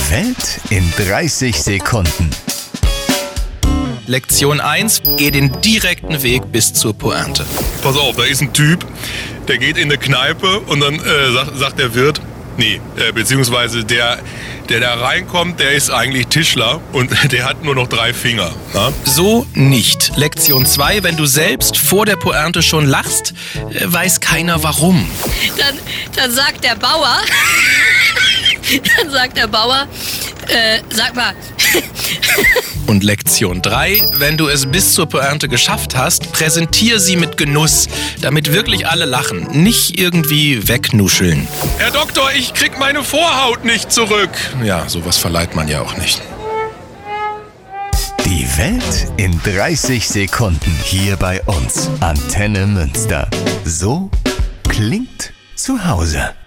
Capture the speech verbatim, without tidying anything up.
Die Welt in dreißig Sekunden. Lektion eins, geh den direkten Weg bis zur Pointe. Pass auf, da ist ein Typ, der geht in eine Kneipe und dann äh, sagt, sagt der Wirt, nee, äh, beziehungsweise der, der da reinkommt, der ist eigentlich Tischler und der hat nur noch drei Finger. Na? So nicht. Lektion zwei, wenn du selbst vor der Pointe schon lachst, äh, weiß keiner warum. Dann, dann sagt der Bauer, dann sagt der Bauer, äh, sag mal. Und Lektion drei, wenn du es bis zur Pointe geschafft hast, präsentier sie mit Genuss, damit wirklich alle lachen, nicht irgendwie wegnuscheln. Herr Doktor, ich krieg meine Vorhaut nicht zurück. Ja, sowas verleiht man ja auch nicht. Die Welt in dreißig Sekunden hier bei uns. Antenne Münster. So klingt zu Hause.